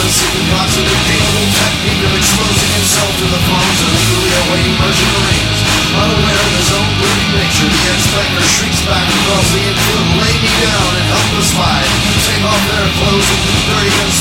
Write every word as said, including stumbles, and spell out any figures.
the secret parts of the capable technique of exposing himself to the phones of eagerly awaiting merchant marines. Unaware of his own brooding nature, the X-Factor shrieks back across the infield. Lay me down and help the slide. Take off their clothes and dirty and